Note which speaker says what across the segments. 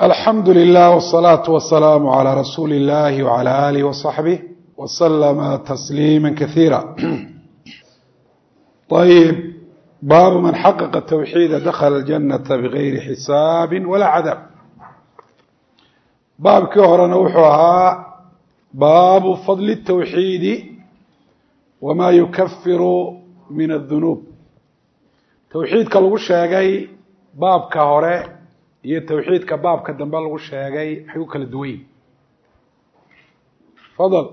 Speaker 1: alxamdu lilah wالsalaaةu wasalaamu عalى rasuuli اllahi wعalى alih وصaxbih wslama tasliima kasiira. ayb baabu man xaqqa tawxiida dakla اljanaةa bgayri xisaabi walaa cadaab. baabkii horena wuxuu ahaa baabu fadli الtawxiidi wama yukafiru min الdunuub. tawxiidka lagu sheegay baabka hore iyo tawxiidka baabka dambe lagu sheegay waxay u kala duwan yihin. fadl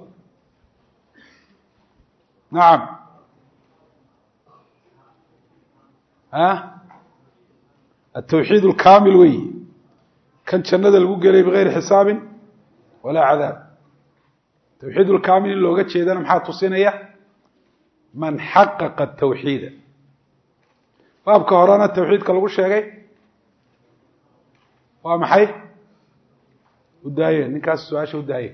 Speaker 1: nacam atawxiid اlkaamil wey kan jannada lagu gelay bigayri xisaabin walaa cadaab. tawxiid اlkaamil in looga jeedana maxaa tusinaya man xaqaqa tawxiida. baabka horena tawxiidka lagu sheegay waa maxay? udaaye ninkaas su-aasha udaaye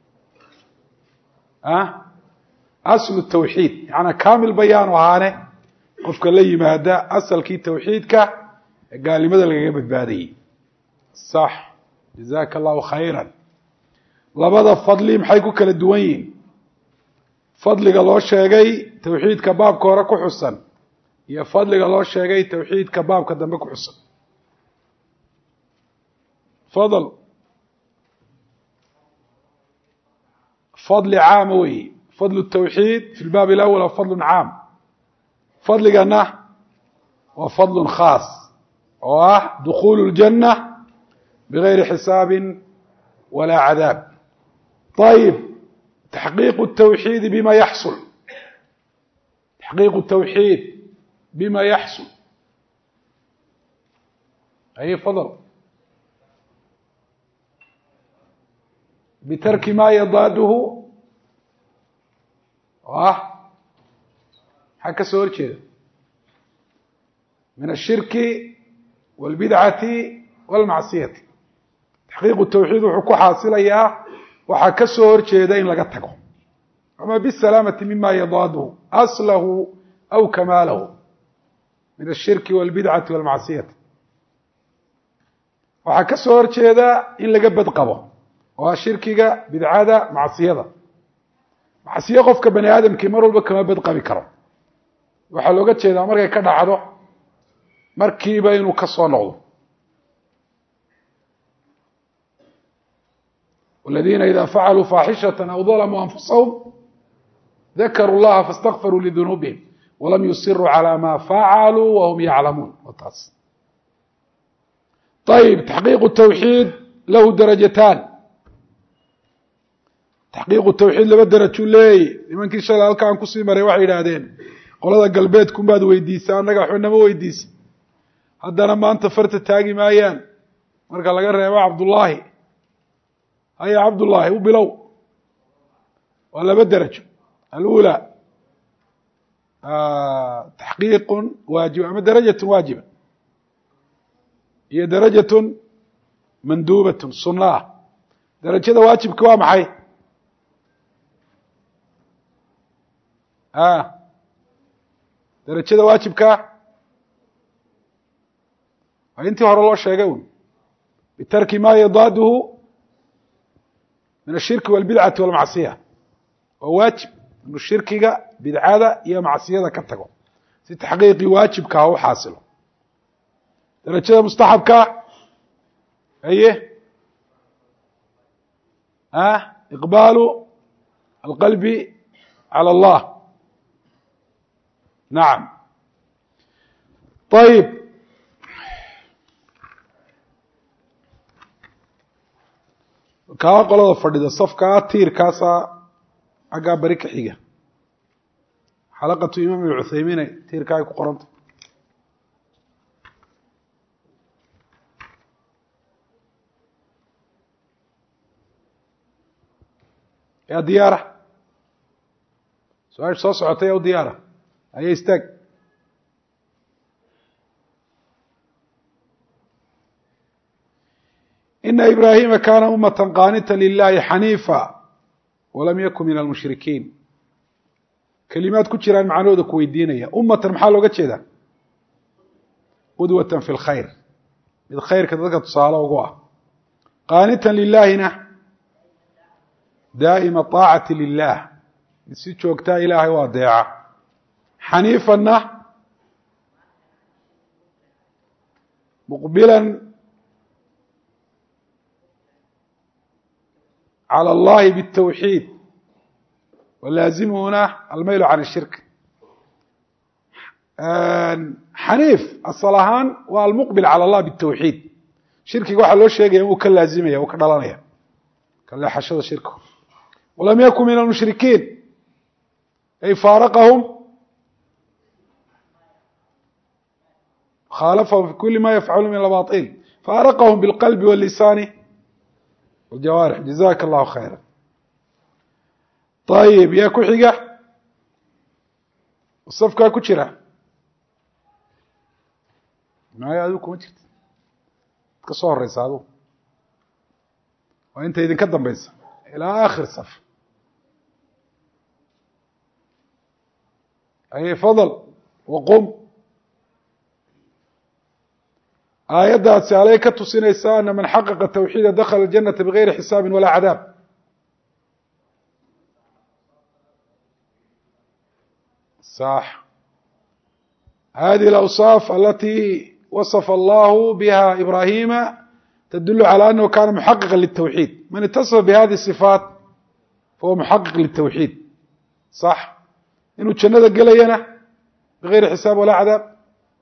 Speaker 1: aslu tawxiid yaani kaamil bayaanu ahaane qofka la yimaada asalkii tawxiidka ee gaalnimada lagaga badbaadayey. sax jazaaka allahu khayra. labada fadli maxay ku kala duwan yihin? fadliga loo sheegay tawxiidka baabka hore ku xusan iyo fadliga loo sheegay tawxiidka baabka dambe ku xusan. fadl fadli caama wey. fadlu الtawxiid fi lbaab اlأwl waa fadlu caam. fadligana waa fadlu khaas oo ah dukulu اljanة bigayri xisaabi walaa cadaab. ayb taxqiiqu الtawxiidi bima yaxsul. taxqiiqu الtawxiid bima yaxsul. ay fadl bitarki ma yadaaduhu maxaa ka soo horjeeda min ashirki wاlbidcati wاlmacsiyati. taxqiiqu tawxiid wuxuu ku xaasilayaa waxaa ka soo horjeeda in laga tago ama bisalaamati mima yadaaduhu aslahu aw kamaalahu min ashirki wاlbidcati wاlmacsiyati. waxaa ka soo horjeeda in laga badqabo waa shirkiga, bidcada, macsiyada. macsiyo qofka bani aadamkii mar walba kama badqabi karo. waxaa looga jeedaa markay ka dhacdo markiiba inuu ka soo noqdo. waladiina ida facaluu faaxishata aw dalamuu anfusahum dakaruu اllaha faاstakfaruu lidunuubihim walam yusiruu calى ma facaluu wahum yaclamuun. taas ayb taxqiiqu tawxiid lahu darajataan. taxqiiqu tawxiid laba darajuu leeyay. nimankii shalay halka aan kusii maray waxay yidhaahdeen qolada galbeedkunbaad weydiisa annaga waxba nama weydiisa. haddana maanta farta taagi maayaan marka laga reebo cabdullaahi. haya cabdullaahi u bilow. waa laba darajo. alula taxqiiqun waajib ama darajatun waajiba iyo darajatun manduubatun sunna ah. darajada waajibka waa maxay? darajada waajibka waa intii hore loo sheegay un bitarki ma yadaaduhu min ashirki wاlbidcati wاlmacsiya. waa waajib inuu shirkiga, bidcada iyo macsiyada ka tago si taxqiiqii waajibka ha u xaasilo. darajada mustaxabka aye iqbaalu alqalbi calى اllah. nacam ayb kaa qolada fadhida safkaa tiirkaasaa xaggaa beri ka xiga. xalaqatu imaam ibn cuthaymiin tiirkaa ay ku qoranta. yaa diyaara su-aasha soo socotay u diyaara aya istaag. ina ibrahima kana umata qaanita lilahi xaniifa walam yakun min almushrikiin. kelimaad ku jiraan macnahooda ku weydiinaya. umatan maxaa looga jeedaa? qudwatan fi lkhayr. mid khayrka dadka tusaale ugu ah qaanitan lilaahina daa'ima طaacati lilah mid si joogtaa ilaahay u adeeca xaniifanna muqbilan calى اllahi bالtawxiid walaazimuhuna almayl can الshirk. xaniif asal ahaan waa almuqbil calى اllah bالtawxiid. shirkiga waxaa loo sheegaya inuu ka laazimaya uu ka dhalanaya ka leexashada shirku. walam yakun min almushrikiin ay faaraqahum khaalafahum fi kuli ma yafcaluun min albaطil faaraqahum biاlqalbi wاllisaani wاljawaarix. jazaka allahu khayra. ayib yaa ku xiga safkaa ku jira maayo adigu kuma jirta ka soo horeysa adigu waa inta idinka dambaysa ilaa aakhir saf. ay fadl waqum. aayaddaasi alay ka tusinaysaa ana man xaqaqa tawxiida dakhala aljanata bigayri xisaabi walaa cadaab. صح. هذه الأوصاف التي وصف الله بها إبراهيم تدل على أنه كان محققا للتوحيد. من اتصف بهذه الصفات فهو محقق للتوحيد. صح. إنه جنة قلينا بغير حساب ولا عذاب.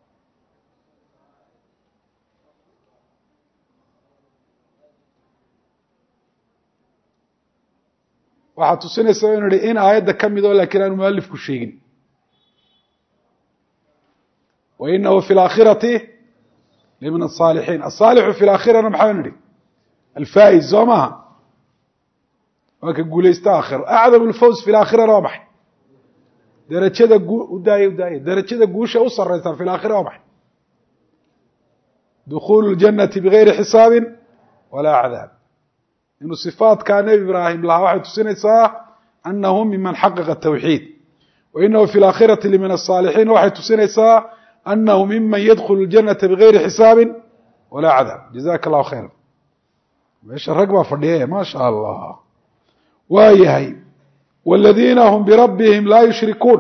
Speaker 1: waxaa tusinaysa inuu yihi in aayadda ka mido laakiin aanu mualifku sheegin. wainahu fi laakhirati limin asaalixiin. asaalixu fi laakhirana maxaanu nihi alfaa'iz soo maaha waa ka guulaysta aakhiro. acdamu lfawz fi laakhirana waa maxay darajada udaaya darajada guusha u saraysa fi laakhira waa maxay dukhulu ljannati bigayri xisaabin walaa cadaab. inuu صifaatkaa nebi ibraahim lahaa waxay tusinaysaa anahu miman xaqaqa tawxiid. wainahu fi laakhirati limin asaalixiin waxay tusinaysaa anahu miman yadkhulu اljanata bigayri xisaabi walaa cadaab. jazaka allahu khayra. meesha rag baa fadhiye ma sha allah. waa yahay wاladiina hm birabbihim laa yushrikuun.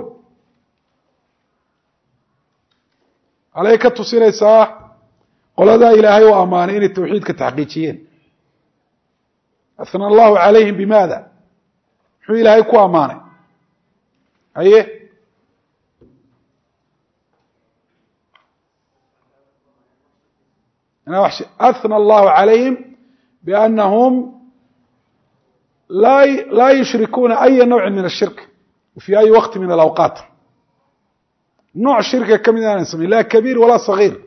Speaker 1: alay ka tusinaysaa qoladaa ilaahay u amaanay inay tawxiidka taxqiijiyeen. أثنى الله عليهم بماذا muxuu ilaahay ku amaanay haye أثنى الله عليهم بأنهم لا يشركون أي نوع من الشرك وفي أي وقت من الأوقات. نوع شركة كم إنان السمين لا كبير ولا صغير.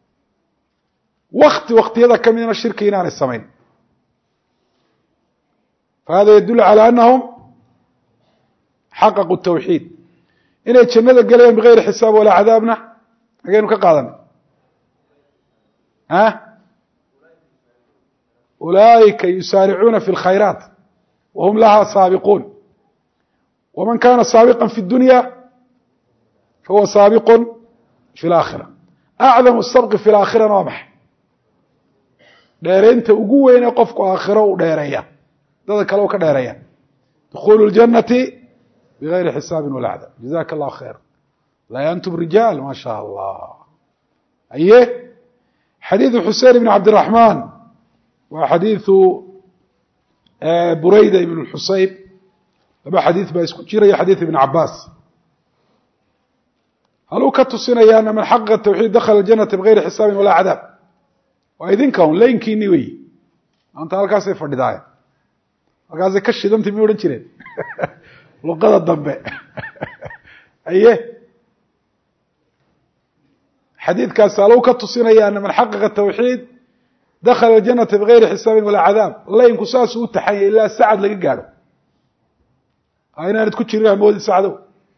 Speaker 1: وقت هذا كم من الشرك إنان السمين. فهذا يدل على أنهم حققوا التوحيد. إنay jannada galayaan بغayri xisaab walaa cadaabna agaynu ka qaadan أولئika يسارعون في الخيرات وهم لها سابقون ومن كان سابقا في الدنيا فهو سابق في الآخرة. أعظم السبق في الآخرة waa maxay dheeraynta ugu weyne qofku aakhiro u dheereeya dada kale u ka dheereeya. دخول الجنة بغير حساب ولا عذاب. جزاك الله خير. لا أنتم رجال ما شاء الله. أيه حديث حسين بن عبد الرحمن وحديث بريدة بن الحصيب لما حديث باسكتشير حديث ابن عباس. هل هو كتسينيا أن من حقق التوحيد دخل الجنة بغير حساب ولا عذاب. وإذن كون لا يمكنني وي أنت هالكاسي فرداية هالكاسي كشي دمتي ميورن شرين luqada dambe aye xadiidkaas alow ka tusinaya ana man xaqaqa tawxiid dakhala aljanata bigayri xisaabin walaa cadaab. laynku saas u taxaya ilaa sacad laga gaadho inaanad ku jirin amoodi sacdow.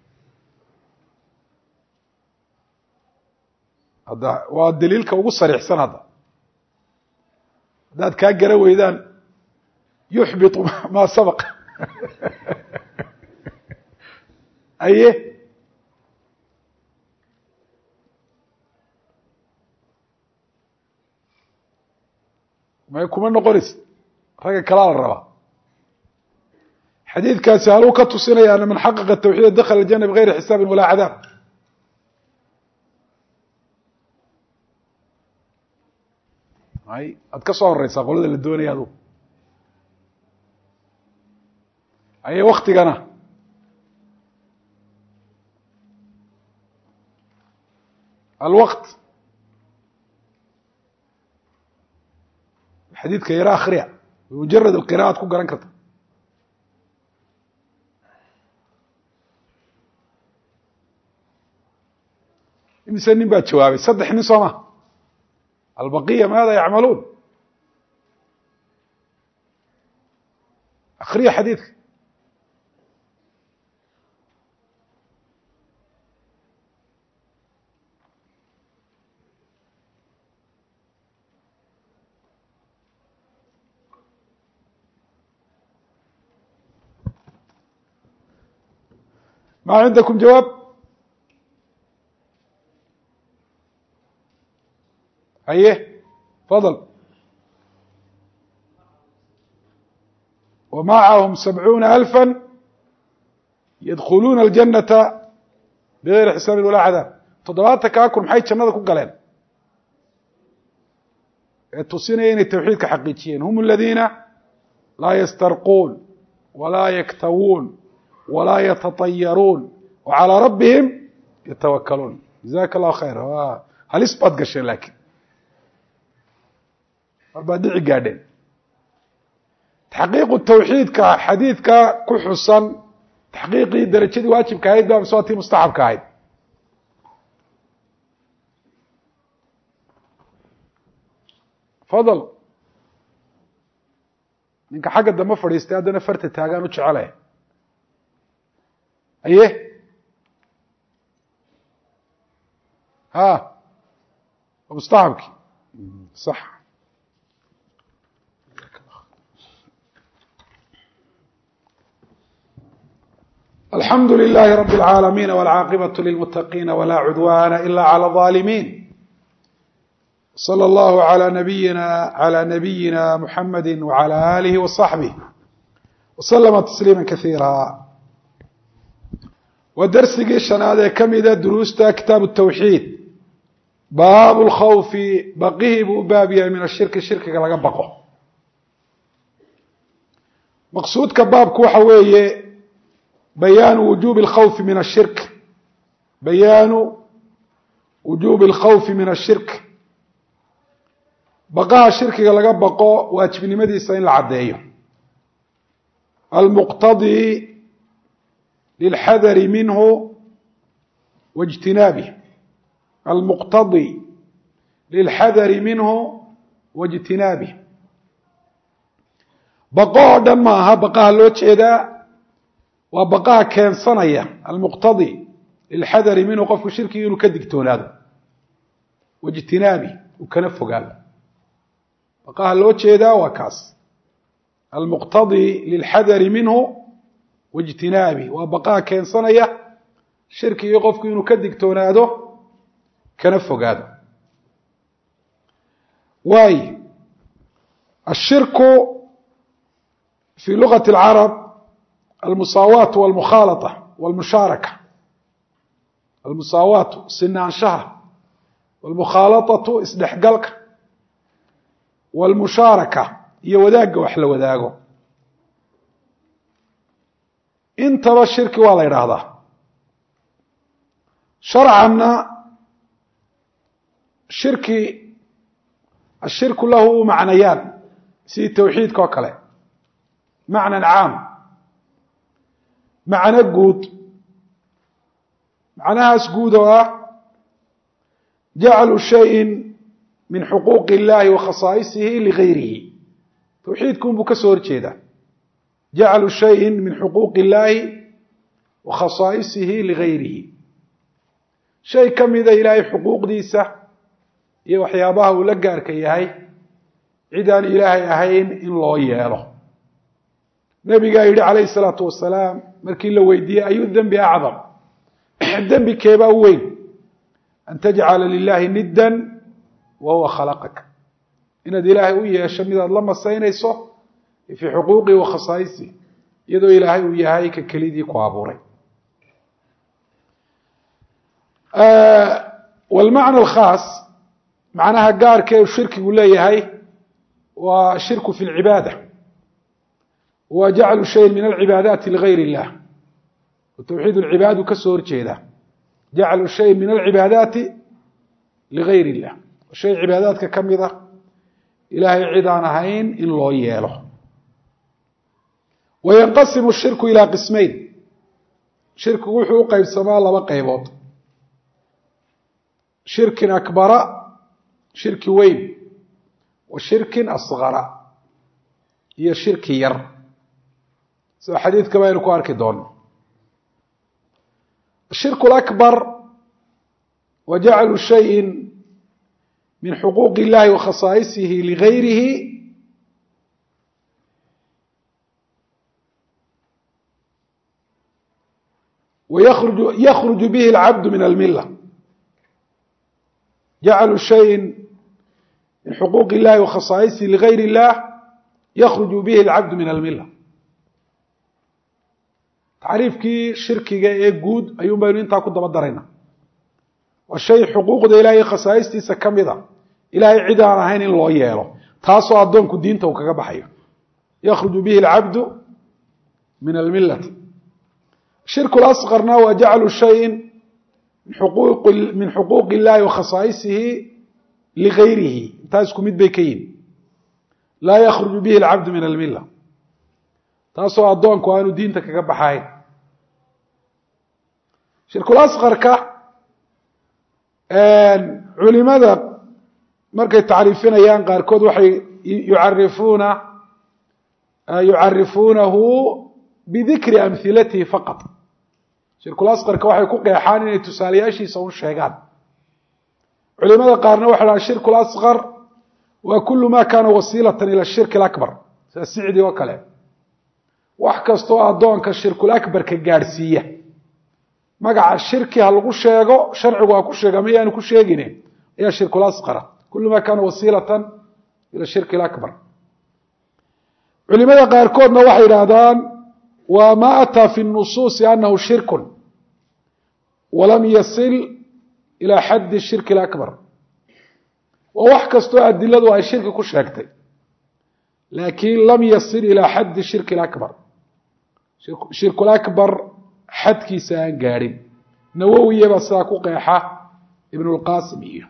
Speaker 1: hadda waa daliilka ugu sariixsan. haddaad kaa gara weydaan yuxbitu maa sabaq aye may kuma noqonaysa ragga kalaa la rabaa xadiidkaasi haluu ka tusinaya ana man xaqaqa tawxiid dakhala aljanna bigayri xisaabin walaa cadaab ay aad ka soo horeysaa qolada la doonaya adu aye waktigana alwaqt xadiidka yara akhriya bimujarad alqira'aad ku garan karta imise nin baa jawaabay 3 nin soo ma albaqiya maada yacmaluun akhriya xadiidka ما عندكم جواب أيه تفضل ومعهم 70,000 يدخلون الجنة بغير حساب ولا عذاب تضباطك أكون محايد شنادة كقلين التصينين التوحيد كحقيقيين هم الذين لا يسترقون ولا يكتوون ولا يتطيرون وعلى ربهم يتوكلون جزاك الله خير هل إسبات قشين لكن أربادعي قادين تحقيق التوحيد كحديث كحصا تحقيقي درجة واجب كهيد باب صوتي مستحب كهيد فضل منك حاجة دم فريستي هذا نفرت تاغان وش عليه أيه ها مستحبك صح الحمد لله رب العالمين والعاقبة للمتقين ولا عدوان إلا على الظالمين صلى الله على نبينا محمد وعلى آله وصحبه وسلم تسليما كثيرا ودرسي الشنادة كمدة دروستا كتاب التوحيد باب الخوف بقيه بابيا من الشرك كلا بقه مقصود كباب كوحوية بيان وجوب الخوف من الشرك بيان وجوب الخوف من الشرك بقاها الشرك كلا بقه واجبني مدي سين العديه المقتضي للحذر منه واجتنابه المقتضي للحذر منه واجتنابه بقاء دمها بقاء لوجهدا وبقاء كان صنية المقتضي للحذر منه قف الشركي ينكدكتون هذا واجتنابه وكنفه قال بقاء لوجهدا وكاس المقتضي للحذر منه واجتنابه وبقاء كان صنية شركي يقف ينكدكتون هذا كنفه قال واي الشرك في لغة العرب المساواة والمخالطة والمشاركة المساواة سنان شهر والمخالطة اسدحقلك والمشاركة يوداق وحل وداقه انتبه الشرك والله يراهده شرعنا الشرك له معنيان سي التوحيد كوكله معنى عام معنى قود معناها سقودها جعل شيء من حقوق الله وخصائصه لغيره توحيدكم بكسور كذا جعل شيء من حقوق الله وخصائصه لغيره شيء كم إذا إلهي حقوق ديسة يوحيابها ولقار كيهي عدان إلهي أهين إن الله ياله نبي قال عليه الصلاة والسلام مركي لو ويدي أي الذنب أعظم الذنب كيبا وين أن تجعل لله ندا وهو خلقك إن دي إلهي ويا شميد الله مسينيسو fii xuquuqihi wa khasaa'isihi iyadoo ilaahay uu yahay ka kelidii ku abuuray. والمعنى الخاص معناها قارك وشرك ولا يهي وشرك في العبادة وجعل شيء من العبادات لغير الله وتوحيد العباد كسور جيدا جعل شيء من العبادات لغير الله وشيء عبادات ككمدة إلهي عدانا هين إن الله ياله. وينقسم الشرك إلى قسمين شرك وحوق السماء لما قيبوت شرك أكبر شرك وين وشرك أصغر هي شرك ير سوى حديث كما ينكو أركدون. الشرك الأكبر وجعل شيء من حقوق الله وخصائصه لغيره ويخرج به العبد من الملة. جعل شيء من حقوق الله وخصائصه لغير الله يخرج به العبد من الملة. تعريفك شركك يقود أيوم بينو انتا كنت بدرنا والشيء حقوق ده إلهي خصائصتي سكمده إلهي عدانا هين الله ياله تاسو أدونك الدين توقع بحيه يخرج به العبد من الملة. الشرك الأصغر هو جعل شيء من حقوق الله وخصائصه لغيره تاسكم مدبكين لا يخرج به العبد من الملة تاسو أدونك وأنو دينتك كبحاي. الشرك الأصغر علماء مركز تعريفين أيان قاركود وحي يعرفونه بذكر أمثلته فقط. شرك الأصغر وحي كوقيحان إن تسالياشي سون الشيغان. علماء قارنا وحي الشرك الأصغر وكل ما كان وسيلة إلى الشرك الأكبر سأسعدي وكلام وحكستوا أدونك الشرك الأكبر كجارسية مقع الشرك هلغو شيغو شرعه كو شيغا ميانو كو شيغينه يا الشرك الأصغر كل ما كان وسيلة إلى الشرك الأكبر. علماء قاركودنا وحي رادان وما أتى في النصوص أنه شرك ولم يصل إلى حد الشرك الأكبر ووحكستوا أدلة الشرك كو شيغتي لكن لم يصل إلى حد الشرك الأكبر. الشرك الأكبر حد كيسان قارب نووية بساكو قيحة ابن القاسم.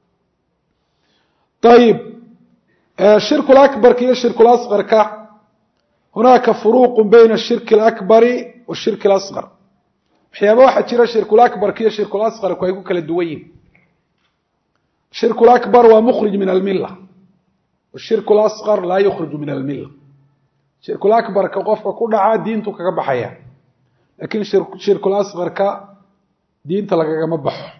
Speaker 1: طيب الشرك الأكبر كي الشرك الأصغر هناك فروق بين الشرك الأكبر والشرك الأصغر. حيابا واحد شير الشرك الأكبر كي الشرك الأصغر كويقوك للدوين. الشرك الأكبر ومخرج من الملة والشرك الأصغر لا يخرج من الملة. الشرك الأكبر كوقفك كل عاد دينتك كبحياه لكن الشرك الأصغر دين تلقى مبح.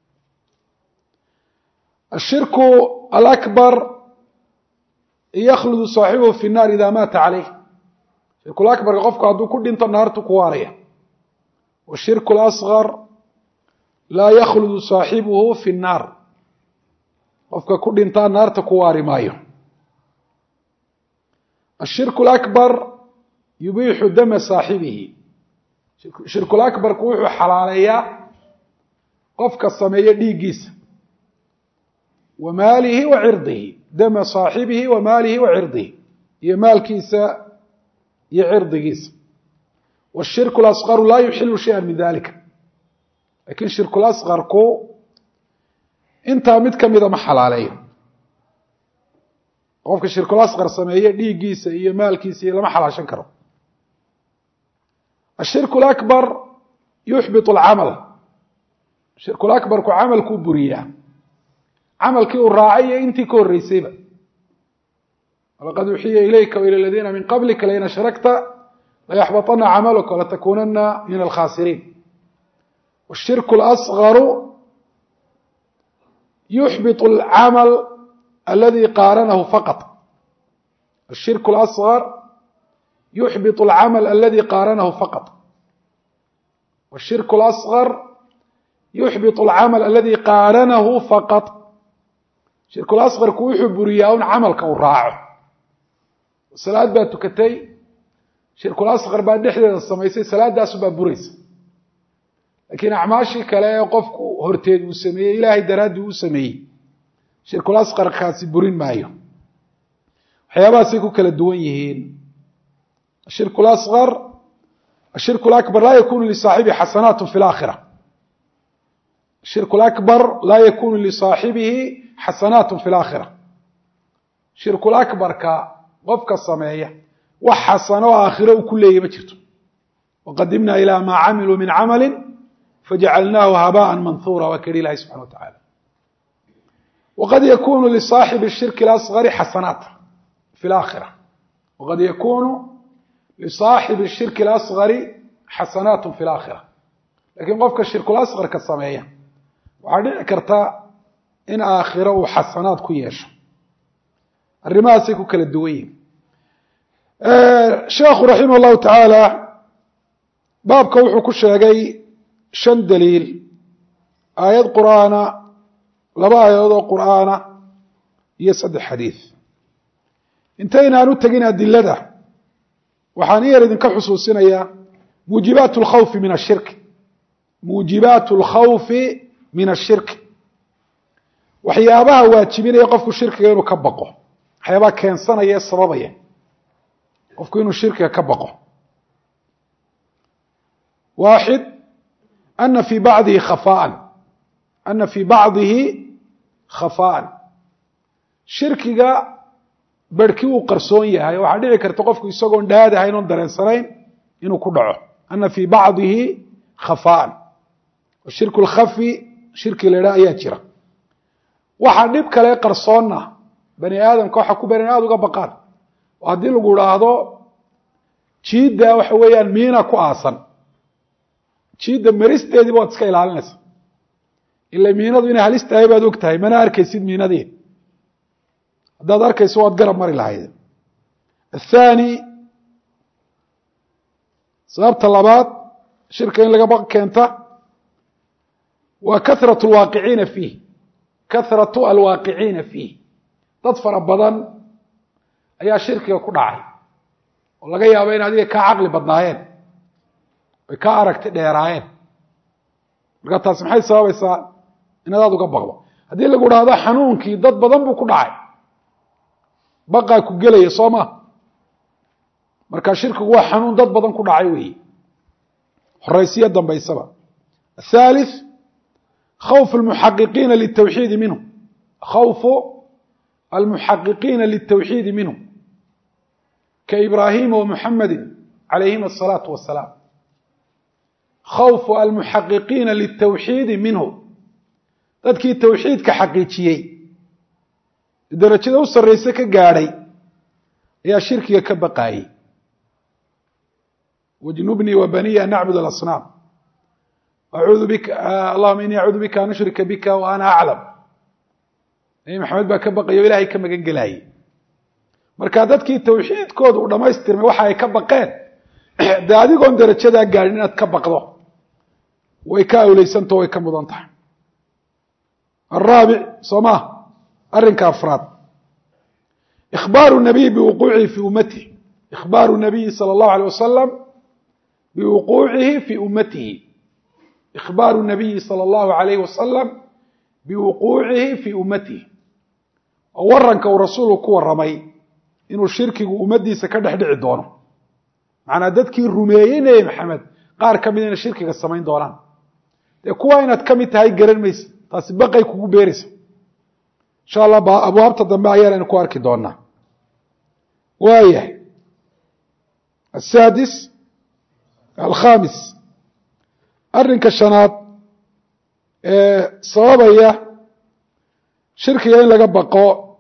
Speaker 1: الشرك الأكبر يخلد صاحبه في النار إذا مات عليه. الشرك الأكبر يقفك عدو كل دين النار تكواريه. والشرك الأصغر لا يخلد صاحبه في النار يقفك كل دين النار تكواري مايه. الشرك الأكبر يبيح دم صاحبه. الشرك الأكبر كوحو حلاليا قفك السمية ديقيس وماله وعرضه دم صاحبه وماله وعرضه يمال كيسا يعرض قيس. والشرك الأصغر لا يحل شيئا من ذلك لكن الشرك الأصغر انت متكم إذا ما حلاليه قفك الشرك الأصغر سمية ديقيس يمال كيسا لما حلال شنكره. الشرك الأكبر يحبط العمل. الشرك الأكبر كعمل كبرية عمل كي الراعية انت كوريسيبا ولقد وحي إليك وإلى الذين من قبلك لئن أشركت ليحبطن عملك ولتكونن من الخاسرين. والشرك الأصغر يحبط العمل الذي قارنه فقط. الشرك الأصغر يحبط العمل الذي قارنه فقط. والشرك الأصغر يحبط العمل الذي قارنه فقط. الشرك الأصغر كو يحب رياون عمل كو راعه salaad baa tukatay shirkul asqar baa dhexdeeda samaysay salaadaas baa buraysa laakiin acmaashii kale ee qofku horteed uu sameeyey ilaahay daraadii uu sameeyey shirkul asqar kaasi burin maayo waxyaabahaasay ku kala duwan yihiin shirkul asqar الشرك الأكبر لا يكون لصاحبه حسنات في الآخرة الشرك الأكبر لا يكون لصاحبه حسنات في الآخرة الشرك الأكبر كغفك الصمعية وحسنوا آخرة وكل يمجرته وقدمنا إلى ما عملوا من عمل فجعلناه هباء منثورا وكري الله سبحانه وتعالى وقد يكون لصاحب الشرك الأصغر حسنات في الآخرة وقد يكون لصاحب الشرك الأصغر حسنات في الآخرة لكن قفك الشرك الأصغر كالصمعية وعلي كرتا إن آخرة حسنات كيش الرماسي كالدوين شيخ رحمه الله تعالى باب كوحو كشاقي شن دليل آيات قرآن لبا آيات قرآن يسد الحديث انتهينا نتقين الدلة waxaan yar idinka xusuusinayaa muujibaat alkhawf min ashirk muujibaat alkhawf min ashirk waxyaabaha waajibinaya qofku shirkiga inuu ka baqo waxyaabaha keensanaya sababaya qofku inuu shirkiga ka baqo واحد أن في بعضه خفاء shirkiga barkii uu qarsoon yahay waxa dhici karta qofku isagoo dhaadahay inuu dareensanayn inuu ku dhaco anna fi ba'dihi khafaan shirku al-khafi shirki leeyahay ayaa jira waxa dib kale qarsoonna bani aadamka waxa ku baran aad uga baqaan hadii lagu raahdo jiida waxa weeyaan miina ku aasan jiida maristeedii baad iska ilaalinaysaa ila miinadu inay halis tahay baad og tahay mana arkaysid miinadii هذا ذلك يسوى قرب مري لهايدا الثاني سبب طلبات شركة اللي بقى كانت وكثرة الواقعين فيه كثرة الواقعين فيه تدفر بدن أي شركة يكون عاي والله جاي بين هذه كعقل بدناهين وكأرك ديراين لقد تسمحي سبب يسا إن هذا قبض هذه اللي يقول هذا حنون كي ضد بدن بكون عاي بقى كجلي صوما مركا شركه هو حنون ضد بدن كدعي وي حريصيه دنبي سبب الثالث خوف المحققين للتوحيد منه خوف المحققين للتوحيد منه كإبراهيم ومحمد عليهما الصلاة والسلام خوف المحققين للتوحيد منه تذكي التوحيد كحقيقي درجة أوصل رئيسك قاري يا شركي كبقاي وجنوبني وبني أن نعبد الأصنام أعوذ بك اللهم إني أعوذ بك أن أشرك بك وأنا أعلم أي محمد بك بقي إلهي كما قنقلاي مركادتك التوحيد كود ولما يسترمي وحاي كبقين دادي قوم درجة دا قارين أتكبقضه ويكاو ليسانتو ويكمضانتح الرابع صماه أرنك أفراد إخبار النبي بوقوعه في أمته إخبار النبي صلى الله عليه وسلم بوقوعه في أمته إخبار النبي صلى الله عليه وسلم بوقوعه في أمته أورنك ورسوله كو الرمي إنه الشرك أمدي سكده دونه معنى ذاتك الرميين يا محمد قار كمين الشرك السمين دوران كوين أتكمت هاي قرن ميس تاسبقى يكو بيرس إن شاء الله أبواب تضمع يالا نكو أركي دونا وايه السادس الخامس أرنك الشناط صوابية شركة لغا بقاء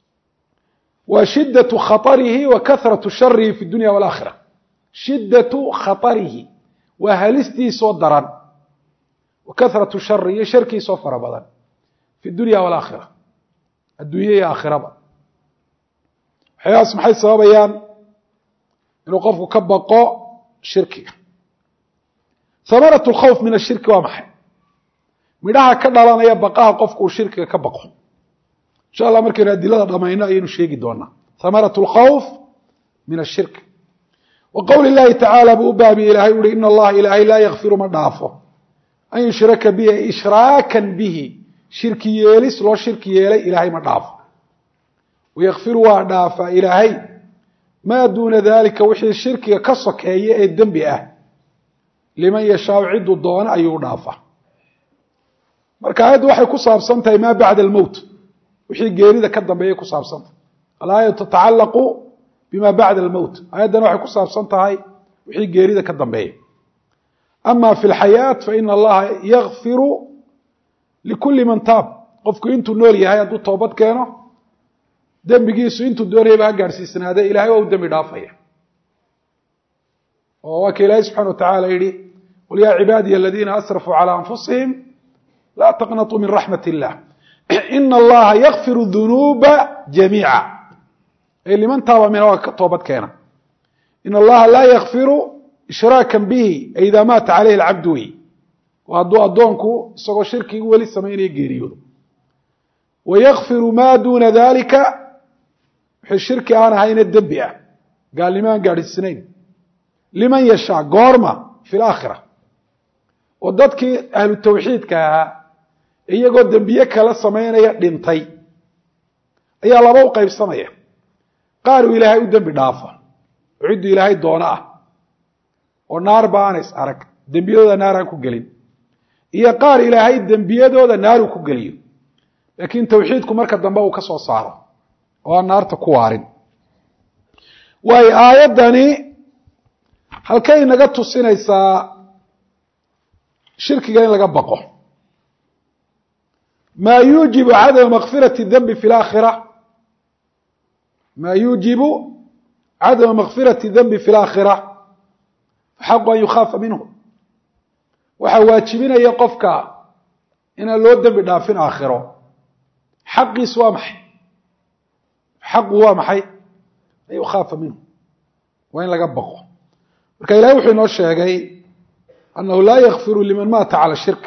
Speaker 1: وشدة خطره وكثرة شره في الدنيا والآخرة شدة خطره وهلستي صدرا وكثرة شره شركي صفر بضا في الدنيا والآخرة الدنيا آخرة حياس محي صوابيان إنه قفوا كبقاء شركي ثمرة الخوف من الشرك ومحي midhaha ka dhalanaya baqaha qofku shirkiga ka baqo insha Allah markii raadilada dhamayna aynu sheegi doonaa thamaratul khawf min ashirk wa qowli اllahi tacaala buu u baabiye ilahay uhi ina allaha ilaahay laa yakfiru ma dhaafo an yushraka bihi ishraakan bihi shirki yeelis loo shirki yeelay ilaahay ma dhaafo wayakfiru waa dhaafaa ilaahay maa duuna dalika wixii shirkiga ka sokeeya ee dembi ah liman yashaau ciduu doona ayuu dhaafaa marka aayaddu waxay ku saabsan tahay maa bacda almowt wixii geerida ka dambeeyay ku saabsantahay alaayatu tatacallaqu bima bacda almowt aayaddana waxay ku saabsan tahay wixii geerida ka dambeeya ama fi lxayaat faina allaha yakfiru likulli man taab qofku intuu nool yahay hadduu toobad keeno dembigiisu intuu doonayaba ha gaadhsiisnaade ilahay waa u dembi dhaafaya oo waa ka ilaahay subxana wa tacaala yihi qul yaa cibaadiya aladiina asrafuu calى anfusihim laa taqnatuu min raxmat illah ina allaha yakfiru dunuuba jamiica ay liman taaba min waa ka toobad keena in allaha laa yakfiru ishraakan bihi ay idaa maata caleyhi alcabdu wey waa hadduu addoonku isagoo shirkigi weli samaynaya geeriyoodo wayakfiru maa duuna dalika wixii shirki aan ahayne dembi ah gaalnimo aan gaadhsiisnayn liman yashaa goorma fi laakhira oo dadkii ahlu tawxiidka ahaa iyagoo dembiye kala samaynaya dhintay ayaa laba u qaybsamaya qaar uu ilaahay u dembi dhaafo oo cidduu ilaahay doono ah oo naar ba aanay is arag dembiyadooda naar aan ku gelin iyo qaar ilaahay dembiyadooda naar uu ku geliyo laakiin tawxiidku marka dambe uu ka soo saaro oo aan naarta ku waarin waayo aayaddani halkay naga tusinaysaa shirkiga in laga baqo maa yuujibu cadama makfirati dembi fi laakhira maa yuujibu cadama makfirati dembi fi laakhira faxaqu an yukhaafa minhu waxaa waajibinaya qofka inaan loo dembi dhaafin aakhiro xaqiisu waa maxay xaqu waa maxay an yukhaafa minhu waa in laga baqo marka ilahay wuxuu inoo sheegay annahu laa yakfiru liman maata cala shirk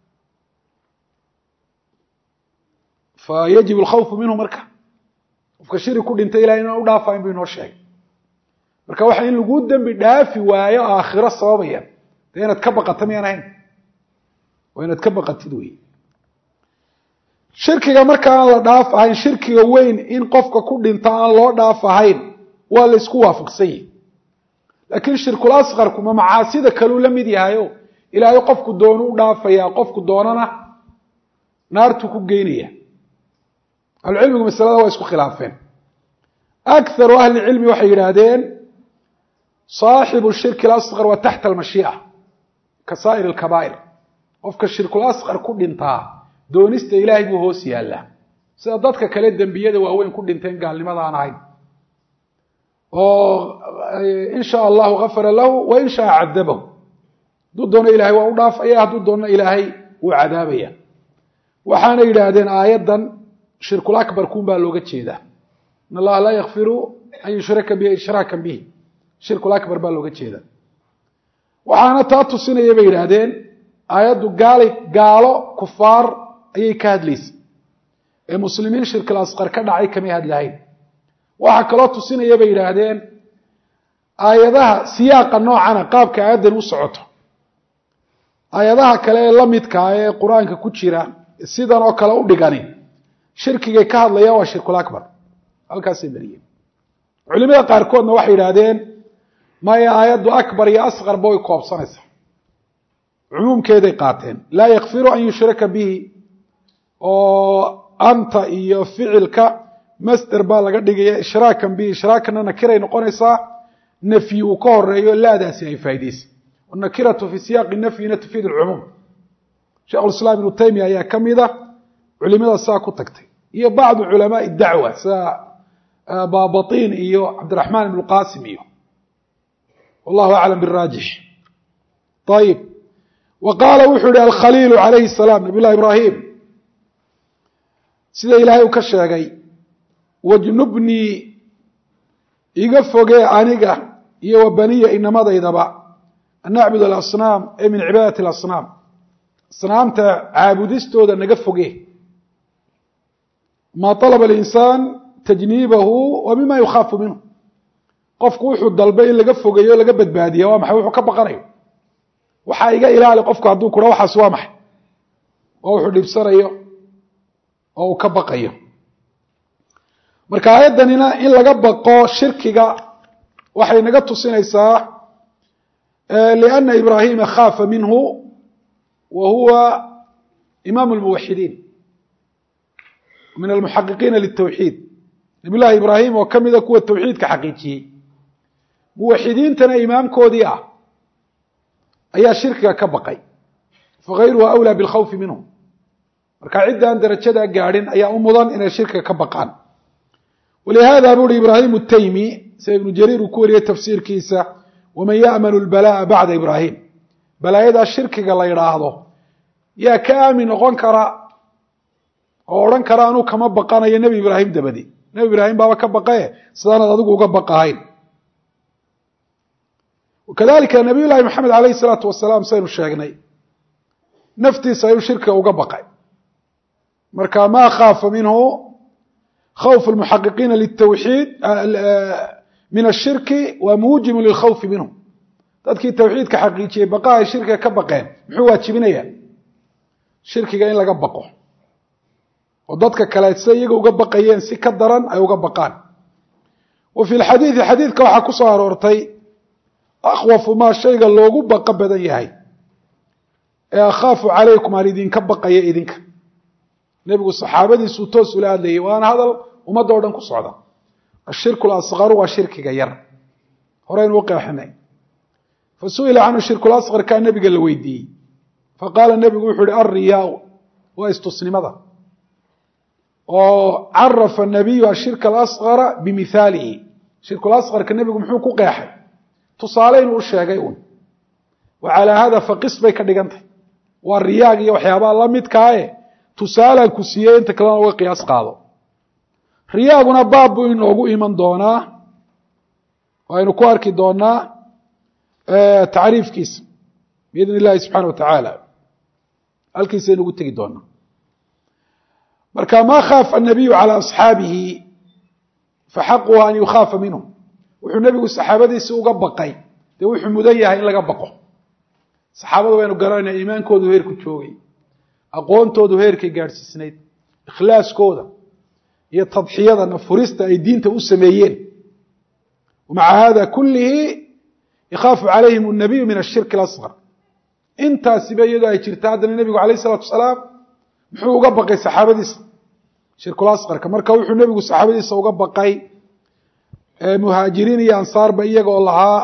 Speaker 1: fayajib alkhawfu minhu marka qofka shiri ku dhintay ilahay inaan u dhaafayn buu inoo sheegay marka waxa in lagu dembi dhaafi waayo aakhiro sababaya dee inaad ka baqata miyaan ahayn waa inaad ka baqatid wey shirkiga marka aan la dhaaf ahayn shirkiga weyn in qofka ku dhinta aan loo dhaaf ahayn waa la isku waafaqsan yahi laakiin shirkul asqarku ma macaasida kaluu la mid yahayo ilaahay qofku doonu u dhaafayaa qofku doonana naartuu ku geynaya ahlucilmigu masalada waa isku khilaafeen akaru ahli cilmi waxay yidhaahdeen saaxibu shirki alasqar wa taxta almashii'a ka saa'ir alkabaa'ir qofka shirkul asqar ku dhintaa doonista ilaahay buu hoos yaallaa sida dadka kale dembiyada waaweyn ku dhinteen gaalnimada aan ahayn oo in shaa allahu gafara lahu wa in shaa cadabahu hadduu doono ilahay waa u dhaafaya hadduu doono ilaahay wuu cadaabaya waxaana yidhaahdeen aayaddan shirkul akbar kun baa looga jeedaa in allaha laa yakfiru an yushraka bihi ishraakan bihi shirkul akbar baa looga jeedaa waxaana taa tusinaya bay yidhaahdeen aayaddu gaalo kufaar ayay ka hadlaysa ee muslimiin shirkul asqar ka dhacay kamay hadlahayn waxaa kaloo tusinaya bay yidhaahdeen aayadaha siyaaqa noocana qaabka aayaddan u socoto aayadaha kale ee la midkaa ee qur-aanka ku jira sidan oo kale u dhigani shirkigay ka hadlayaan waa shirkul akbar halkaasay mariyeen culimada qaarkoodna waxay yidhaahdeen maya aayaddu akbar iyo asqarba way koobsanaysaa cumuumkeeday qaateen laa yakfiru an yushraka bihi oo anta iyo ficilka masder baa laga dhigaya ishraakan bihi ishraakanna nakiray noqonaysaa nafyi uu ka horeeyo laadaasi ay faa'iidaysa nakiratu fi siyaaqi nafyina tufiid alcumuum sheikhulislaam ibnu taymiya ayaa ka mida culimada saa ku tagtay iyo bacdu culamaai dacwa sida baabatiin iyo cabdiraxmaan ibnu qaasim iyo wallahu aclam biraajix ayib wa qaala wuxuu yihi alkhaliilu calayhi salaam nabiy llahi ibraahim sida ilaahay uu ka sheegay wajnubnii iga fogee aniga iyo wa baniya inamadaydaba an nacbud alasnaam ee min cibaadati alasnaam asnaamta caabudistooda naga fogee maa alaba alinsaan tajniibahu wa mima yukhaafu minhu qofku wuxuu dalbay in laga fogeeyo laga badbaadiyo waa maxay wuxuu ka baqanayo waxa iga ilaali qofku hadduu kula waxaas waa maxay oo wuxuu dhibsanayo oo uu ka baqayo marka aayaddanina in laga baqo shirkiga waxay naga tusinaysaa lianna ibraahima khaafa minhu wa huwa imaam almuwaxidiin min almuxaqiqiina litawxiid nabiy llahi ibraahim oo ka mida kuwa tawxiidka xaqiijiyey muwaxidiintana imaamkoodii ah ayaa shirkiga ka baqay fagayruhu awlaa bilkhawfi minhu marka ciddaan darajadaa gaadhin ayaa u mudan inay shirkiga ka baqaan walihada buu uhi ibraahim الtaymi sida ibnu jariir uu ku wariyey tafsiirkiisa waman ya'manu اlbalaa'a bacda ibraahim balaayadaa shirkiga la yidhaahdo yaa ka aamin noqon kara oo odhan kara anuu kama baqanayo nebi ibraahim dabadi nebi ibraahim baaba ka baqae sidaanaad adigu uga baqahayn wakadalika nabiy llahi maxamed alayhi الsalaatu wasalaam saynu sheegnay naftiisa ayuu shirkiga uga baqay marka ma khaafa minhu khawf almuxaqiqiina litawxiid min ashirki waa muujibu lilkhawfi minhu dadkii tawxiidka xaqiijiyey baqaa ay shirkiga ka baqeen muxuu waajibinayaa shirkiga in laga baqo oo dadka kale sida iyaga uga baqayeen si ka daran ay uga baqaan wa fi lxadiidi xadiidka waxaa ku soo aroortay akhwafu maa shayga loogu baqo badan yahay ee akhaafu calaykum aan idinka baqaya idinka nebigu saxaabadiisuu toos ula hadlayay waana hadal ummadda o dhan ku socda ashirku lasqaru waa shirkiga yar horeynu u qeexinay fasu'ila canhu shirku lasqar kaa nebiga la weydiiyey faqaala nebigu wuxuu ihi alriyaau waa istusnimada oo carafa nabiyu ashirka alasqara bimihaalihi shirkulasqarka nebigu muxuu ku qeexay tusaale inuu u sheegay un wa calaa hada faqis bay ka dhigan tahay waa riyaag iyo waxyaabaha la midkaae tusaalaan ku siiyey inta kalena uga qiyaas qaado riyaaguna baab buu inoogu iman doonaa aynu ku arki doonaa tacriifkiisa biidn illahi subxaana wa tacaala halkiisaynu ugu tegi doonaa marka ma khaafa الnabiyu calى asxaabihi faxaquhu an yukhaafa minhu wuxuu nebigu saxaabadiisi uga baqay dee wuxuu mudan yahay in laga baqo saxaabada waynu garanayna iimaankoodu heerku joogay aqoontoodu heerkay gaadhsiisnayd ikhlaaskooda iyo tadxiyada nafurista ay diinta u sameeyeen wamaca hada kulihi yakhaafu calayhim الnabiyu min ashirki اlasqar intaasiba iyadoo ay jirta haddana nebigu alayh الsalaatu wasalaam muxuu uga baqay saxaabadiisa shirkulasqarka marka wuxuu nebigu saxaabadiisa uga baqay muhaajiriin iyo ansaarba iyagoo lahaa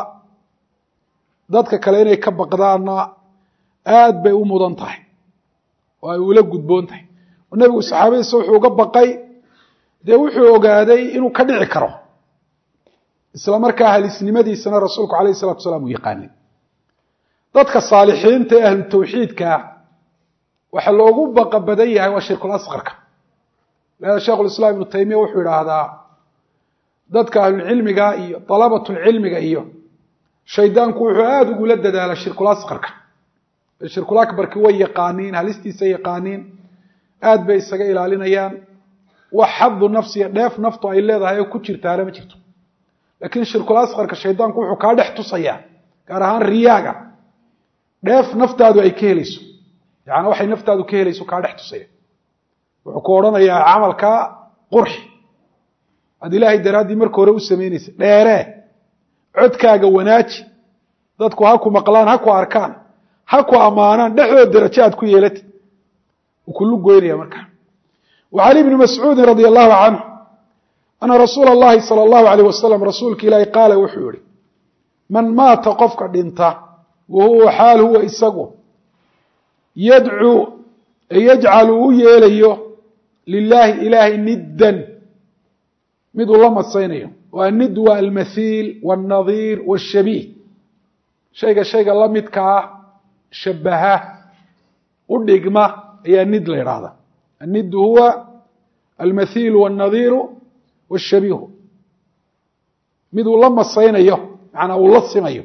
Speaker 1: dadka kale inay ka baqdaanna aad bay u mudan tahay oo ay ula gudboon tahay oo nebigu saxaabadiisa wuxuu uga baqay dee wuxuu ogaaday inuu ka dhici karo isla markaa halisnimadiisana rasuulku alayh الsalatu wasalaam uu yaqaanay dadka saalixiinta ee ahlu tawxiidkaa waxa loogu baqa badan yahay waa shirkulasqarka leada sheekhu lislaam ibnu taymiya wuxuu idhaahdaa dadka ahlulcilmiga iyo dalabatulcilmiga iyo shaydaanku wuxuu aada ugula dadaala shirkulasqarka shirkulakbarki way yaqaaniin halistiisa yaqaaniin aad bay isaga ilaalinayaan wax xadu nafsiya dheef naftu ay leedahay oo ku jirtaana ma jirto laakiin shirkulasqarka shaydaanku wuxuu kaa dhex tusayaa gaar ahaan riyaaga dheef naftaadu ay ka helayso yani waxay naftaadu ka helayso kaa dhex tusaya wuxuu ku odhanayaa camalkaa qurxi aad ilaahay daraaddii marka hore u samaynaysa dheeree codkaaga wanaaji dadku ha ku maqlaan ha ku arkaan ha ku ammaanaan dhexdood darajo aad ku yeelati uu kulu goynaya markaa wa cali bni mascuudin radia allahu canhu ana rasuula اllahi salى اllahu alayh wasalam rasuulka ilaahi qaala wuxuu yihi man maata qofka dhinta wa huwa xaal huwa isagu yadcuu yajcalu u yeelayo lilaahi ilaahay niddan mid uu la madsaynayo waa nid waa almathiil wاlnadiir wاshabiih shayga la midka ah shabaha u dhigma ayaa nid la yidhaahda الند هو المثيل والنظير والشبيه miduu la masaynayo macnaa uu la simayo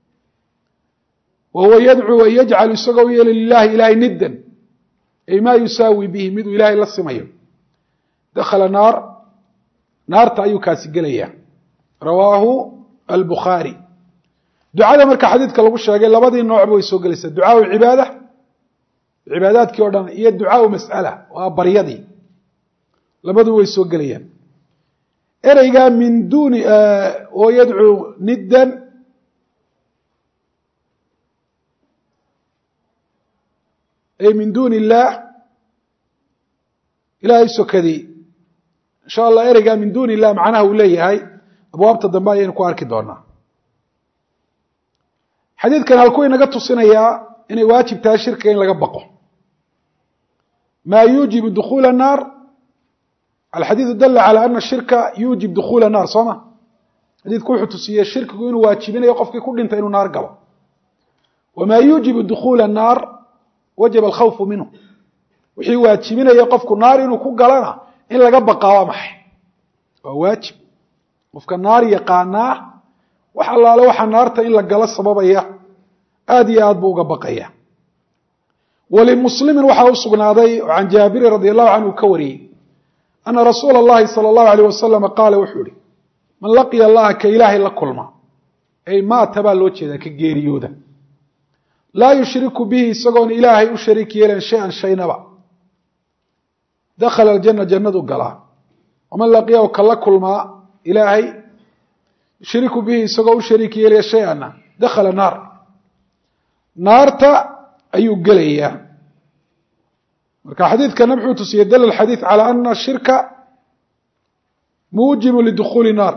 Speaker 1: wahuwa yadcuu an yajcal isagoo u yeeli lilahi ilahay niddan ay maa yusaawi bihi miduu ilaahay la simayo dakhala naar naarta ayuu kaasi gelayaa rawaahu البخاري ducada marka xadiidka lagu sheegay labadii nooc way soo gelaysaa ducaa cibaada cibaadaadkii oo dhan iyo ducaa mas'ala waa baryadii labadu way soo gelayaan ereyga min duni oo yad'u niddan ay min duni illah ilaahay sokadi insha Allah ereyga min duni illah macnaha uu leeyahay abwaabta dambe ayaynu ku arki doonaa xadiidkan halkuu inaga tusinayaa inay waajib tahay shirkiga in laga baqo maa yuujibu dukhuula الnaar alxadiidu dala calى ana shirka yuujib dukhuula الnaar soo ma xadiidku wuxuu tusiyey shirkigu inuu waajibinayo qofkii ku dhintay inuu naar galo wamaa yuujibu dukhuula الnaar wajaba alkhawfu minhu wixii waajibinaya qofku naar inuu ku galana in laga baqaa waa maxay waa waajib qofka naar yaqaanaa wax allaale waxa naarta in la galo sababaya aad iyo aad buu uga baqaya walimuslimin waxaa u sugnaaday can jaabiri radi allahu canhu ka wariyey ana rasuula اllahi salى اllahu alayh wasalam qaala wuxuu ihi man laqiya allaha ka ilaahay la kulma ay maata baa loo jeedaa ka geeriyooda laa yushriku bihi isagoon ilaahay u shariik yeelan shay-an shaynaba dakhala aljana jannadu galaa waman laqiyahu ka la kulmaa ilaahay yushriku bihi isagoo u shariik yeelaya shay-anna dakhala naar naarta ayuu gelayaa marka xadiidkana muxuu tusiyey dal alxadiid calى ana shirka muujibu lidukhuuli الnaar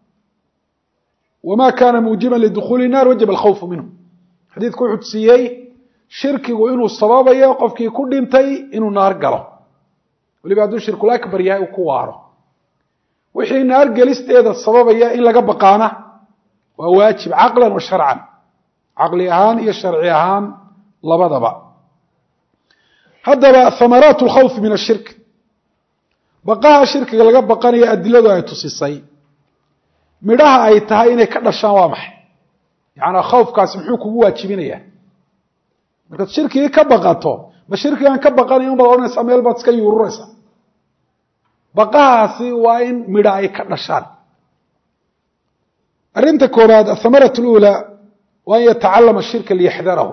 Speaker 1: wama kana muujiba lidukhuuli الnaar wajaba alkhawfu minhu xadiidku wuxuu tusiyey shirkigu inuu sababayo qofkii ku dhintay inuu naar galo waliba hadduu shirkul akbar yahay uu ku waaro wixii naar gelisteeda sababaya in laga baqaana waa waajib caqlan wa sharcan caqli ahaan iyo sharci ahaan labadaba haddaba hamaraat اlkhawf min ashirk baqaha shirkiga laga baqanayo adiladu ay tusisay midhaha ay tahay inay ka dhashaan waa maxay yacnaa khawfkaasi muxuu kugu waajibinayaa markaad shirkigii ka baqato ma shirkigaan ka baqanaya unbaad odhanaysaa meel baad iska yuururaysaa baqahaasi waa in midha ay ka dhashaan arrinta koobaad athamaratu اlأulى waa an yatacalama shirka liyaxdarahu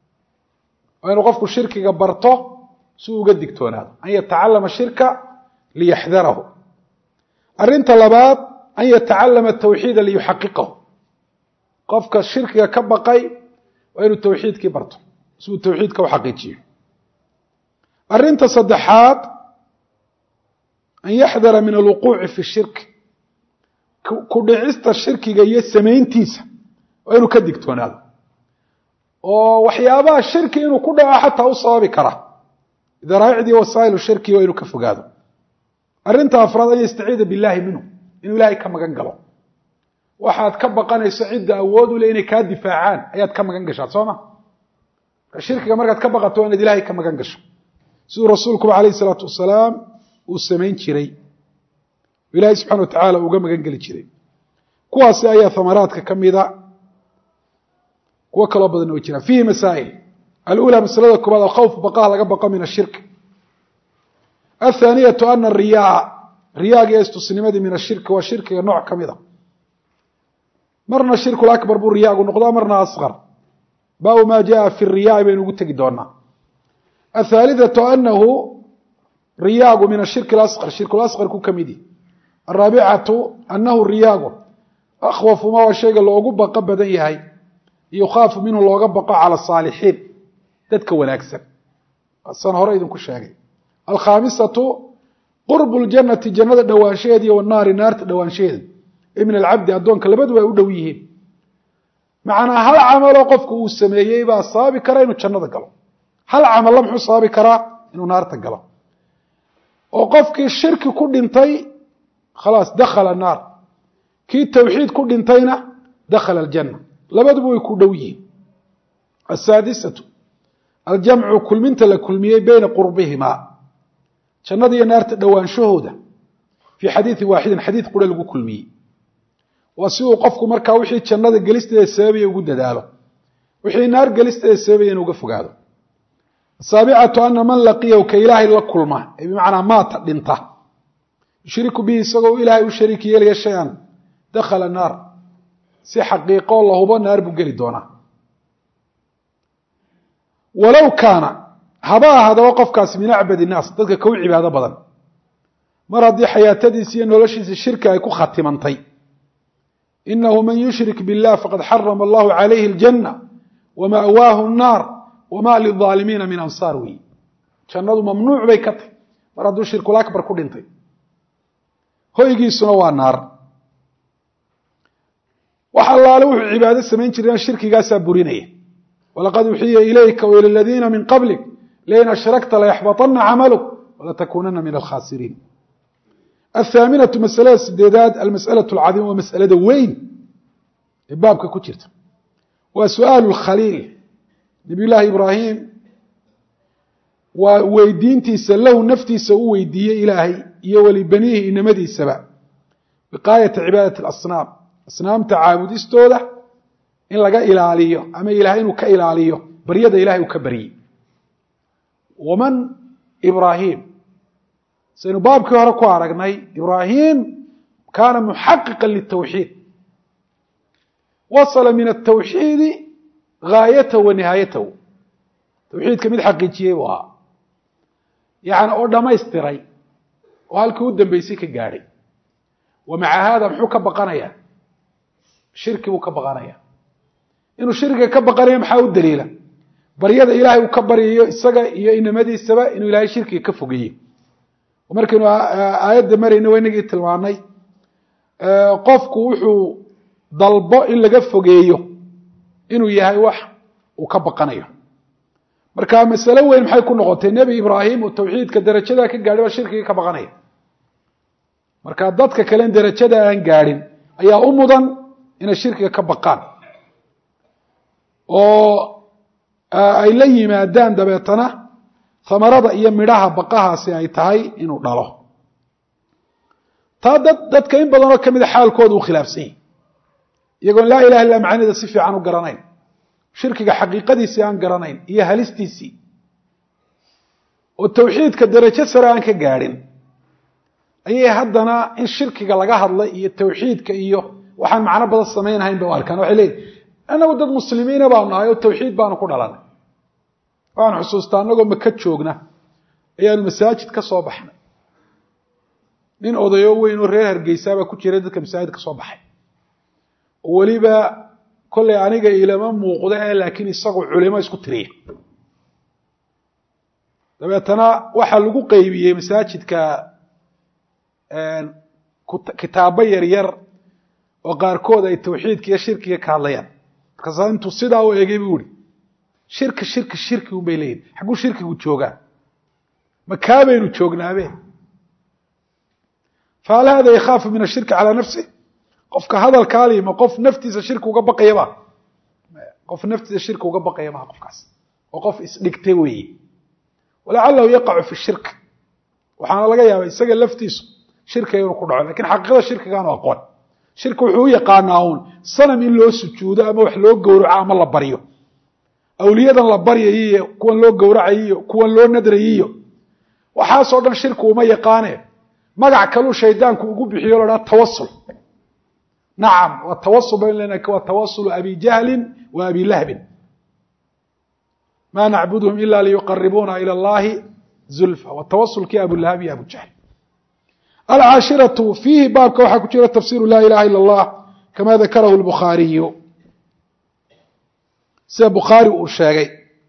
Speaker 1: waa inuu qofku shirkiga barto si uu uga digtoonaado an yatacalama shirka liyaxdarahu arrinta labaad an yatacalama tawxiida liyuxaqiqahu qofka shirkiga ka baqay waa inuu tawxiidkii barto si uu tawxiidka u xaqiijiyo arrinta saddexaad an yaxdara min alwuquuci fi shirk ku dhicista shirkiga iyo samayntiisa waa inuu ka digtoonaado oo waxyaabaha shirki inuu ku dhaco xataa u sababi kara daraa'icdii wasaa'ilu shirki waa inuu ka fogaado arrinta afraad an yastaciida billahi minhu inuu ilaahay ka magan galo waxaad ka baqanayso cidda awood u leh inay kaa difaacaan ayaad ka magan gashaa soo ma marka shirkiga markaad ka baqato waa inaad ilaahay ka magan gasho siduu rasuulkuba calayhi isalaatu wasalaam uu samayn jiray ilaahay subxana wa tacaala uga magan geli jiray kuwaasi ayaa hamaraadka ka mida kuwo kaloo badanna way jiraan fiihi masaa'il alأulى masalada koobaad alkhawf baqaha laga baqo min ashirk athaaniyatu ana ariyaa riyaaga iyo istusnimadii min ashirki waa shirkiga nooc ka mida marna shirkul akbar buu riyaagu noqdaa marna asqar baabu ma jaءa fi الriyaa baynu ugu tegi doonaa athaalithatu anahu riyaagu min ashirki اlasqar shirkul asqar ku ka midi araabicatu anahu riyaagu akhwafu ma waa shayga loogu baqo badan yahay yukhaafu minhu looga baqo cala asaalixiin dadka wanaagsan san hore idinku sheegay alkhaamisatu qurbu ljannati jannada dhowaanshaheeda iyo wanaari naarta dhowaanshaheeda ee min alcabdi addoonka labaduba ay u dhow yihiin macnaa hal camaloo qofku uu sameeyey baa sababi kara inuu jannada galo hal camalla muxuu sababi karaa inuu naarta galo oo qofkii shirki ku dhintay khalaas dakhala naar kii tawxiid ku dhintayna dakhala aljanna labaduba way ku dhow yihiin asaadisatu aljamcu kulminta la kulmiyey beyna qurbihimaa jannada iyo naarta dhowaanshahooda fii xadiidi waaxidin xadiid qura lagu kulmiyey waa si uu qofku markaa wixii jannada gelisteeda sababaya ugu dadaalo wixii naar gelisteeda sababaya inu uga fogaado asaabicatu ana man laqiyahu ka ilaahay la kulma ee bimacnaa maata dhinta yushriku bihi isagoo ilaahay u shariik yeelaya shay-an dakhala naar si xaqiiqo la hubo naar buu geli doonaa walow kaana haba ahaadaba qofkaasi min acbad innaas dadka ka u cibaado badan mar haddii xayaatadiisa iyo noloshiisa shirki ay ku khatimantay inahu man yushrik biاllah faqad xarama allahu calayhi اljanna wama'waahu الnaar wama lilظaalimiina min ansaar wey jannadu mamnuuc bay ka tahy mar hadduu shirkulakbar ku dhintay hoygiisuna waa naar wax allaale wuxuu cibaado samayn jireen shirkigaasaa burinaya walaqad uxiya ilayka waila aladiina min qablik lain ashrakta layaxbaطana camaluk walatakunana min alkhasiriin athaaminatu masalada sideedaad almas'alaة اlcadiima waa mas'alada weyn ee baabka ku jirta waa su'aal اkhaliil nabiy llaahi ibraahim waa weydiintiisa lahu naftiisa u weydiiyey ilaahay iyo walibaniihi inamadiisaba biqaayati cibaadati اlasnaam asnaamta caabudistooda in laga ilaaliyo ama ilahay inuu ka ilaaliyo baryada ilahay uu ka baryey waman ibraahim saynu baabkii hore ku aragnay ibraahim kaana muxaqiqa litawxiid wasala min atawxiidi gaayatahu wa nihaayatahu tawxiidka mid xaqiijiyey buu ahaa yani oo dhamaystiray oo halkii u dambeysay ka gaadhay wa maca haada muxuu ka baqanayaa shirki buu ka baqanaya inuu shirkiga ka baqanayo maxaa u daliila baryada ilaahay uu ka baryayo isaga iyo inamadiisaba inuu ilaahay shirkiga ka fogeeyey markaynu aayadda marayna waa inagii tilmaanay qofku wuxuu dalbo in laga fogeeyo inuu yahay wax uu ka baqanayo marka masalo weyn maxay ku noqotay nebi ibraahim uu tawxiidka darajadaa ka gaadhay baa shirkiga ka baqanaya marka dadka kalen darajada aan gaadhin ayaa u mudan inay shirkiga ka baqaan oo ay la yimaadaan dabeetana hamarada iyo midhaha baqahaasi ay tahay inuu dhalo taa dadka in badanoo ka mida xaalkooda uu khilaafsan yahy iyagoon laa ilaha illa macnida si fiican u garanayn shirkiga xaqiiqadiisii aan garanayn iyo halistiisii oo tawxiidka darajo sare aan ka gaadhin ayay haddana in shirkiga laga hadlay iyo tawxiidka iyo waxaan macno badan samaynahayn bay u arkaan waxay leeyihin annagu dad muslimiina baanu nahay oo tawxiid baanu ku dhalanay waxaan xusuustaa annagoo maka joogna ayaanu masaajid ka soo baxnay nin odayo weyn oo reer hargeysaabaa ku jiray dadka masaajid ka soo baxay oo weliba kollay aniga ilama muuqda laakiin isagu culimo isku tiriya dabeetana waxaa lagu qeybiyey masaajidka kitaabo yaryar oo qaarkood ay tawxiidka iyo shirkiga ka hadlayaan markaasaa intuu sidaa u egay buu ihi shirki un bay leeyihin xagguu shirkigu joogaa makaa baynu joognaabe fahal hada yakhaafu min ashirki calaa nafsi qofka hadalkaali ma qof naftiisa shirki uga baqaya ma qof naftiisa shirki uga baqaya maha qofkaas oo qof isdhigtay weeye walacalahu yaqacu fi shirk waxaana laga yaabaa isaga laftiisu shirkiga inuu ku dhaco lakin xaqiiqada shirkigaanu aqoon shirki wuxuu u yaqaanaa uun sanam in loo sujuudo ama wax loo gowraco ama la baryo awliyadan la baryayo iyo kuwan loo gowracayo iyo kuwan loo nadrayo iyo waxaasoo dhan shirki uma yaqaane magac kaluu shaydaanku ugu bixiyo la dhaha tawasul nacam waa tawasul bayn lena waa tawasulu abi jahlin wa abi lahbin ma nacbuduhum ila liyuqaribuna ila allahi zulfa wa tawasulkii abulahab iyo abu jahl alcaashiratu fiihi baabka waxaa ku jira tafsiru laa ilaha ila allah kama dakarahu lbukhaariyu sida bukhaari uu sheegay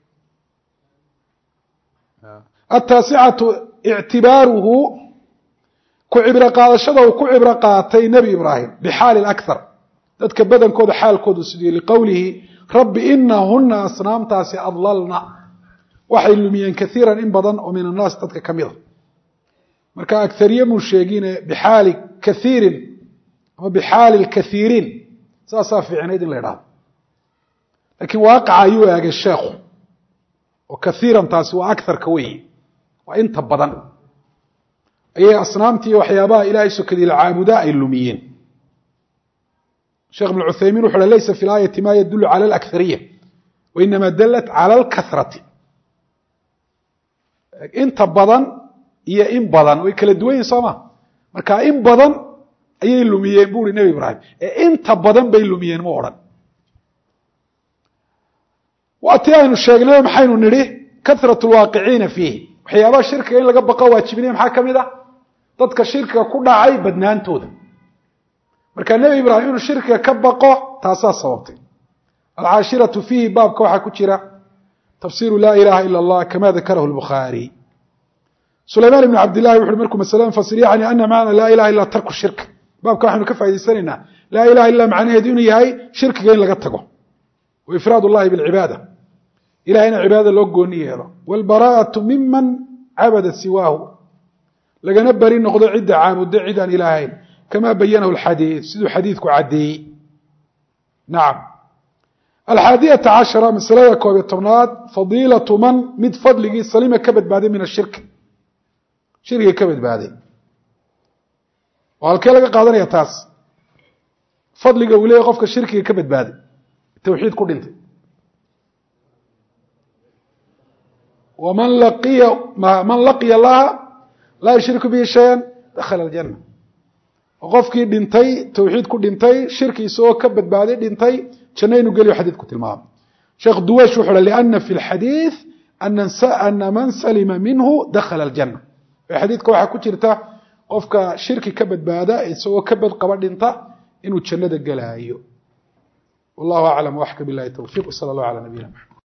Speaker 1: ataasicatu ictibaaruhu ku cibro qaadashada uu ku cibro qaatay nebi ibraahim bixaali akar dadka badankooda xaalkoodu sidii liqowlihi rabbi inahuna asnaamtaasi adlalna waxay lumiyeen kaiira in badan oo min annaas dadka ka mida marka agariye muu sheegine bixaali kaiirin ama bixaali lkaiiriin saasaa fiicnayd in la idhahdo lakiin waaqaca ayuu eegay sheekhu oo kaiiran taasi waa akarka weeye waa inta badan ayay asnaamtii waxyaabaha ilaahay sokadii la caabudaa ay lumiyeen sheekh ibn cuthaymiin wuxu uhi laysa fi laayati ma yadulu cala alakariya wainama dalat cala alkasrati inta badan iyo in badan way kala duwan yihin soo ma marka in badan ayay lumiyeen buuri nebi ibraahim ee inta badan bay lumiyeen ma odhan waa tii aynu sheegnay maxaynu nidhi kahratu lwaaqiciina fiihi waxyaabaha shirkiga in laga baqo waajibinaya maxaa ka mid ah dadka shirkiga ku dhacay badnaantooda marka nebi ibraahim inuu shirkiga ka baqo taasaa sababtay alcaashiratu fiihi baabka waxaa ku jira tafsiru laa ilaha ila allah kama dakarahu lbukhaari sulaymaan ibn cabdillahi wuxu uhi markuu masalada fasir yacni ana macna laa ilaha illa tarku shirk baabka waxaynu ka faa'idaysanaynaa laa ilaha illa macnaheedu inuu yahay shirkiga in laga tago wa ifraad ullahi bilcibaada ilahayna cibaadada loo gooni yeelo waalbaraa'atu miman cabada siwaahu lagana bari noqdo cidda caabuda cid aan ilaahayn kama bayanahu alxadiid siduu xadiidku caddeeyey nacam alxaadiyata cashara masalada 11aad fadiilatu man mid fadligii salima ka badbaaday min ashirki shirkiga ka badbaaday oo halkee laga qaadanaya taas fadliga uu leeyahay qofka shirkiga ka badbaaday tawxiid ku dhintay waman laqiya laha laa yushriku bihi shayan dakhala aljanna qofkii dhintay tawxiid ku dhintay shirki isagoo ka badbaaday dhintay janno inuu geliyo xadiidku tilmaamay sheekh duwaysh wuxuu uhi liana fi lxadiid ana man salima minhu dakhala aljanna xadiidka waxaa ku jirta qofka shirki ka badbaada isagoo ka badqaba dhinta inuu jannada gelaayo wallahu aclam waxka billahi tawfiiq sala allahu cala nabiyina maxamed